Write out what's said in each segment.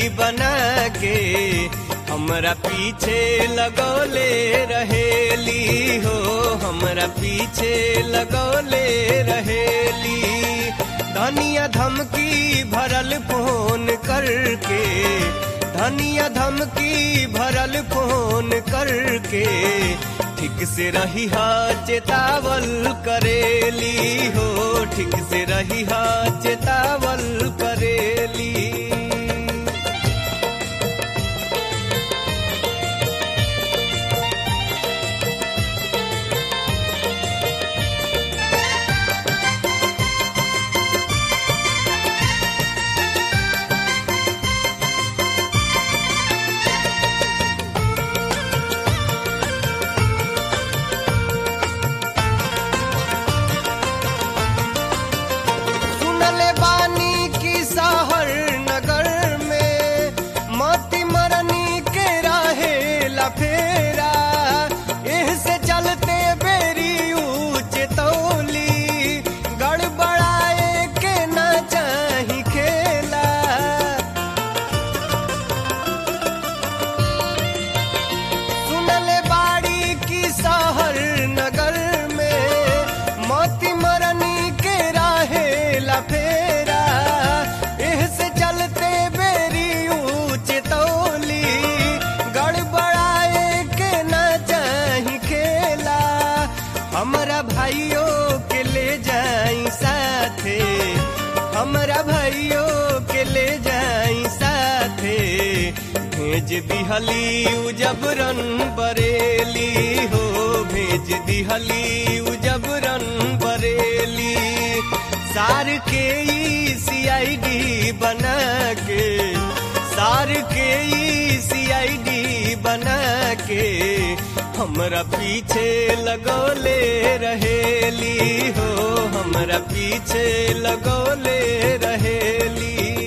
बना के हमरा पीछे लगौले रहेली हो, हमरा पीछे लगौले रहेली। धनिया धमकी भरल फोन करके, धनिया धमकी भरल फोन करके ठीक से रही हा चेतावल करेली हो, ठीक से रही हा चेतावल करेली। फेरा इससे चलते बेरी ऊंचे तौली, गड़बड़ाए के ना चाही खेला। सुनले बाड़ी की शहर नगर में मोती मरनी के राहेला फेरा, इससे चलते बेरी ऊंचे तौली, हमरा भाइयों के ले जाई साथे, हमरा भाइयों के ले जाई साथे। भेज दिहली उजबरन बरेली हो, भेज दिहली उजबरन बरेली। सार के CID बना के, सार के CID बना के हमरा पीछे लगौले रहेली हो, हमरा पीछे लगौले रहेली।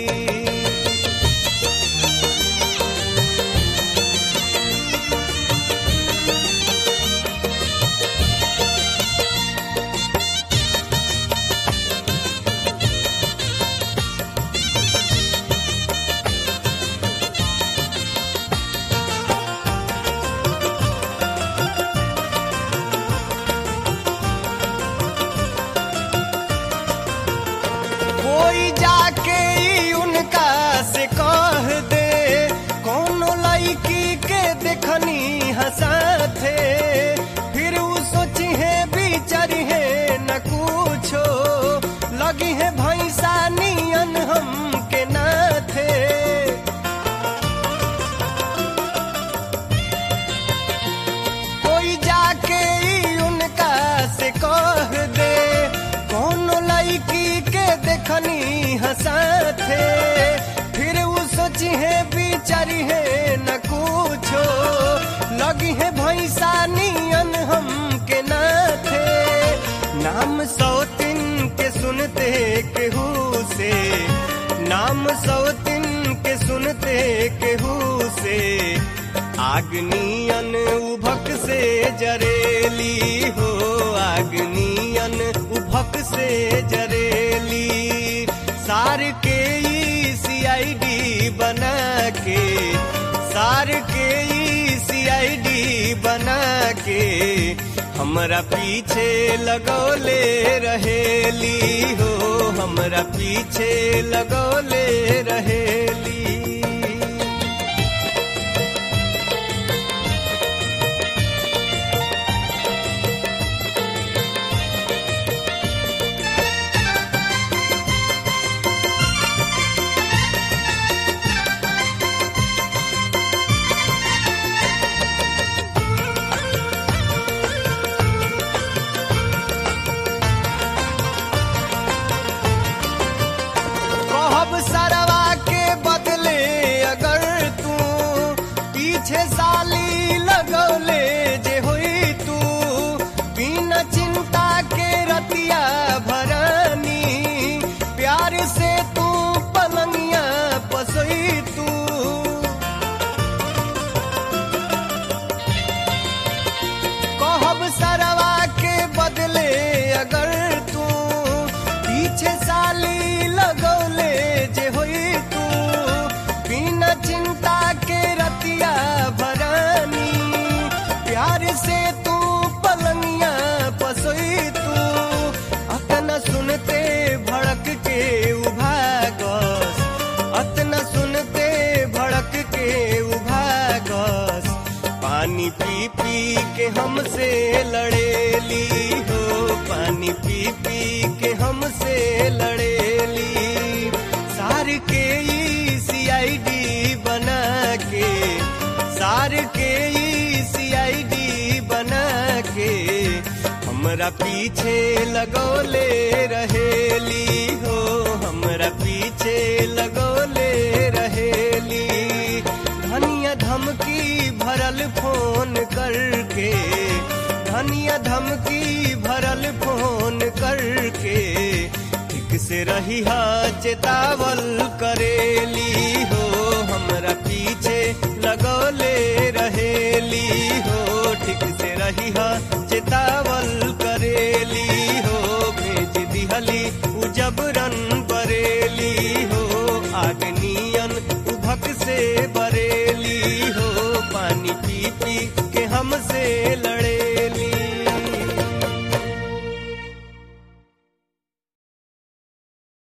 कोई जाके उनका से कह दे, कोनो लड़की के देखनी हंसाथे, फिर वो सोची है बिचारी है न कुछो, लगी है भैंसा नियन हम के नाथे। कोई जाके उनका से कह दे, कोनो लड़की के देखनी हंसाथे, फिर वो सोची है बिचारी है न कुछो, लगी है भैंसा नियन हम के नाथे। नाम सौतिन के सुनते केहू से, नाम सौतिन के सुनते केहू से, आगनियन उभक से जरेली हो, आगनियन उभक से जरेली। सार के CID बना के, सार के CID बना के हमरा पीछे लगौले रहेली हो, हमरा पीछे लगौले रहेली। सरवा के बदले हमसे लड़ेली हो, पानी पी पी के हमसे लड़ेली। सार के CID बना के, सार के CID बना के हमरा पीछे लगौले रहेली हो, हमरा पीछे लगौले रहेली। धनिया धमकी भरल फोन करके, धनिया धमकी भरल फोन करके ठीक से रहिहा चेतावल करेली हो, हमरा पीछे लगौले रहेली हो। ठीक से रहिहा चेतावल करेली हो, भेज दिहली उ जबरन बरेली हो। आग नियन उभक से बरेली हो, पानी पी पी के हमसे लड़े।